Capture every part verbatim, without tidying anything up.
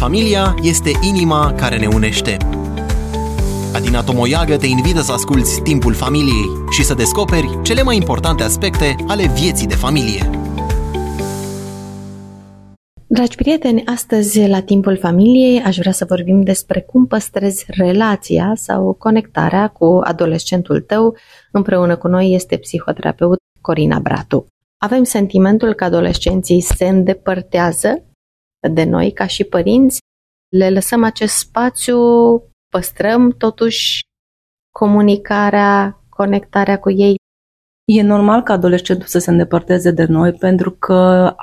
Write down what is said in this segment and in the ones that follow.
Familia este inima care ne unește. Adina Tomoiagă te invită să asculți Timpul Familiei și să descoperi cele mai importante aspecte ale vieții de familie. Dragi prieteni, astăzi la Timpul Familiei aș vrea să vorbim despre cum păstrezi relația sau conectarea cu adolescentul tău. Împreună cu noi este psihoterapeut Corina Bratu. Avem sentimentul că adolescenții se îndepărtează de noi ca și părinți, le lăsăm acest spațiu, păstrăm totuși comunicarea, conectarea cu ei. E normal ca adolescentul să se îndepărteze de noi pentru că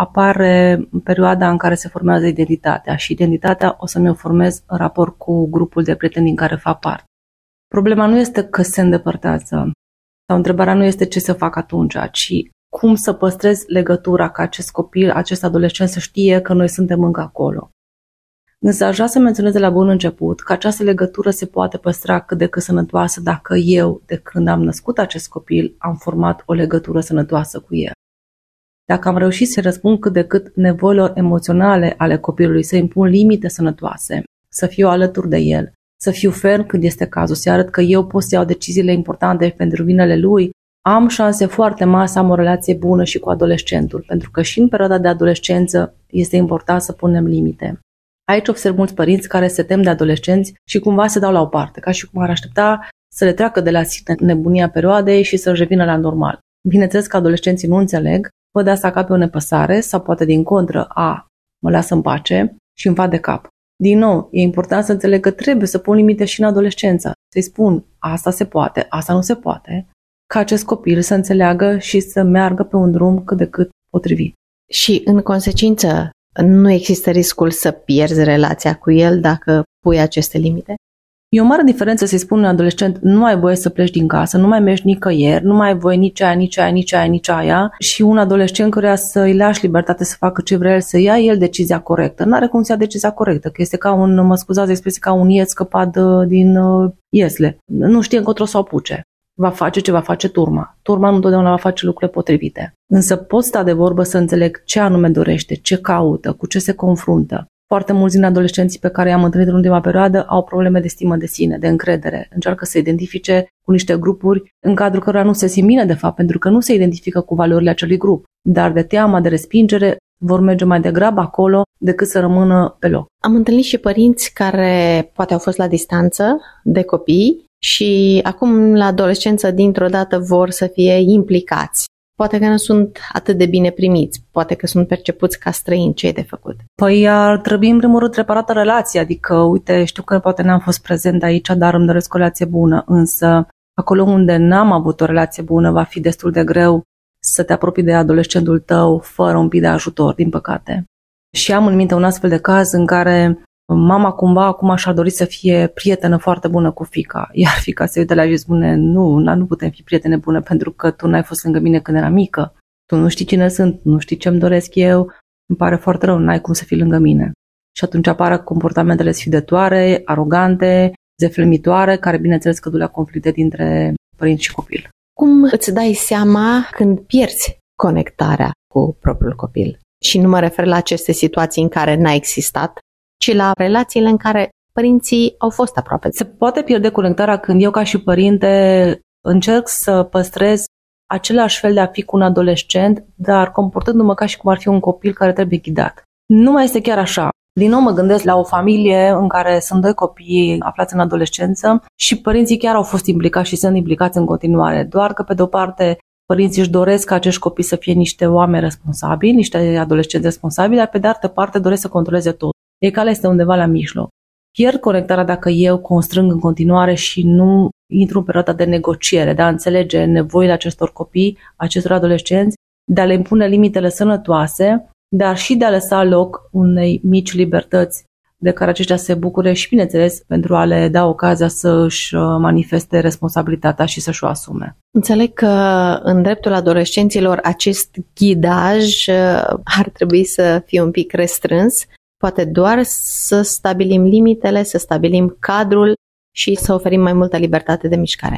apare perioada în care se formează identitatea și identitatea o să mi-o formez în raport cu grupul de prieteni din care fac parte. Problema nu este că se îndepărtează sau întrebarea nu este ce să fac atunci, ci cum să păstrez legătura ca acest copil, acest adolescent să știe că noi suntem încă acolo. Însă aș vrea să menționez de la bun început că această legătură se poate păstra cât de cât sănătoasă dacă eu, de când am născut acest copil, am format o legătură sănătoasă cu el. Dacă am reușit să răspund cât de cât nevoilor emoționale ale copilului, să impun limite sănătoase, să fiu alături de el, să fiu ferm când este cazul, să arăt că eu pot să iau deciziile importante pentru binele lui, am șanse foarte mari să am o relație bună și cu adolescentul, pentru că și în perioada de adolescență este important să punem limite. Aici observ mulți părinți care se tem de adolescenți și cumva se dau la o parte, ca și cum ar aștepta să le treacă de la sine nebunia perioadei și să revină la normal. Bineînțeles că adolescenții nu înțeleg, văd asta ca pe o nepăsare sau poate din contră, a, mă lasă în pace și îmi fac de cap. Din nou, e important să înțeleg că trebuie să pun limite și în adolescență, să-i spun asta se poate, asta nu se poate, ca acest copil să înțeleagă și să meargă pe un drum cât de cât potrivit. Și în consecință, nu există riscul să pierzi relația cu el dacă pui aceste limite? E o mare diferență să-i spun unui adolescent nu ai voie să pleci din casă, nu mai mergi nicăieri, nu mai ai voie nici aia, nici aia, nici aia, nici aia și un adolescent căruia să-i lași libertate să facă ce vrea el, să ia el decizia corectă. N-are cum să ia decizia corectă, că este ca un, mă scuzați de expresie, ca un iet scăpat din uh, iesle. Nu știe încotro să o apuce. Va face ce va face turma. Turma nu întotdeauna va face lucrurile potrivite. Însă pot sta de vorbă să înțeleg ce anume dorește, ce caută, cu ce se confruntă. Foarte mulți din adolescenții pe care i-am întâlnit în ultima perioadă au probleme de stimă de sine, de încredere. Încearcă să se identifice cu niște grupuri în cadrul cărora nu se simt bine, de fapt, pentru că nu se identifică cu valorile acelui grup. Dar de teama de respingere vor merge mai degrabă acolo decât să rămână pe loc. Am întâlnit și părinți care poate au fost la distanță de copii și acum la adolescență dintr-o dată vor să fie implicați. Poate că nu sunt atât de bine primiți, poate că sunt percepuți ca străini. Ce e de făcut? Păi ar trebui în primul rând reparată relația, adică uite, știu că poate n-am fost prezent aici, dar îmi doresc o relație bună, însă acolo unde n-am avut o relație bună va fi destul de greu să te apropii de adolescentul tău fără un pic de ajutor, din păcate. Și am în minte un astfel de caz în care mama cumva acum și-ar dori să fie prietenă foarte bună cu fiica, iar fiica se uită la ea și spune nu, nu putem fi prietene bune pentru că tu n-ai fost lângă mine când eram mică, tu nu știi cine sunt, nu știi ce-mi doresc eu, îmi pare foarte rău, n-ai cum să fii lângă mine. Și atunci apar comportamentele sfidătoare, arogante, zeflemitoare, care bineînțeles că duc la conflicte dintre părinți și copil. Cum îți dai seama când pierzi conectarea cu propriul copil? Și nu mă refer la aceste situații în care n-a existat, ci la relațiile în care părinții au fost aproape. Se poate pierde conectarea când eu ca și părinte încerc să păstrez același fel de a fi cu un adolescent, dar comportându-mă ca și cum ar fi un copil care trebuie ghidat. Nu mai este chiar așa. Din nou mă gândesc la o familie în care sunt doi copii aflați în adolescență și părinții chiar au fost implicați și sunt implicați în continuare, doar că pe de o parte părinții își doresc ca acești copii să fie niște oameni responsabili, niște adolescenți responsabili, dar pe de altă parte doresc să controleze tot. Egalul este undeva la mijloc. Pierd conectarea dacă eu constrâng în continuare și nu intru în perioada de negociere, de a înțelege nevoile acestor copii, acestor adolescenți, de a le impune limitele sănătoase, dar și de a lăsa loc unei mici libertăți de care aceștia se bucure și, bineînțeles, pentru a le da ocazia să își manifeste responsabilitatea și să-și o asume. Înțeleg că în dreptul adolescenților acest ghidaj ar trebui să fie un pic restrâns, poate doar să stabilim limitele, să stabilim cadrul și să oferim mai multă libertate de mișcare.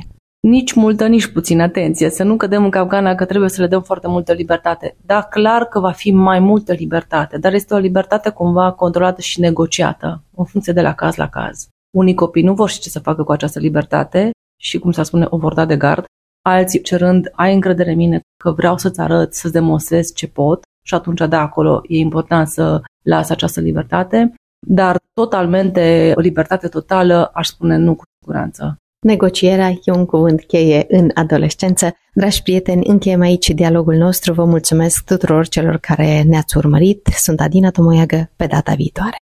nici multă, nici puțină atenție, să nu cădem în capcana că trebuie să le dăm foarte multă libertate. Da, clar că va fi mai multă libertate, dar este o libertate cumva controlată și negociată, în funcție de la caz la caz. Unii copii nu vor ști ce să facă cu această libertate și, cum se spune, o vor da de gard. Alții cerând, ai încredere în mine că vreau să-ți arăt, să-ți demonstrez ce pot și atunci, da, acolo e important să las această libertate, dar totalmente, o libertate totală, aș spune nu cu siguranță. Negocierea e un cuvânt cheie în adolescență. Dragi prieteni, încheiem aici dialogul nostru. Vă mulțumesc tuturor celor care ne-ați urmărit. Sunt Adina Tomoiagă, pe data viitoare.